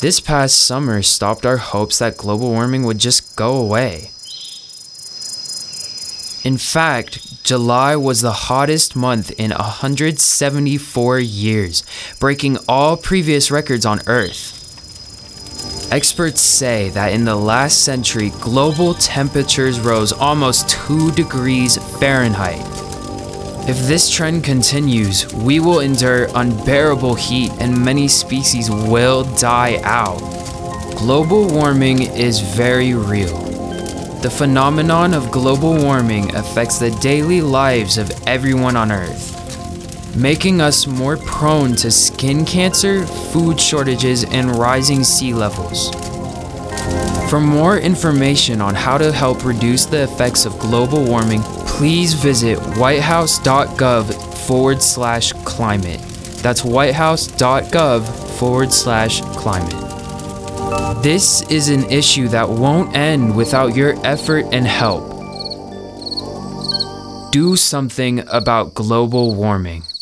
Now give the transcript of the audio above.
This past summer stopped our hopes that global warming would just go away. In fact, July was the hottest month in 174 years, breaking all previous records on Earth. Experts say that in the last century, global temperatures rose almost 2 degrees Fahrenheit. If this trend continues, we will endure unbearable heat and many species will die out. Global warming is very real. The phenomenon of global warming affects the daily lives of everyone on Earth, making us more prone to skin cancer, food shortages, and rising sea levels. For more information on how to help reduce the effects of global warming, please visit whitehouse.gov/climate. That's whitehouse.gov/climate. This is an issue that won't end without your effort and help. Do something about global warming.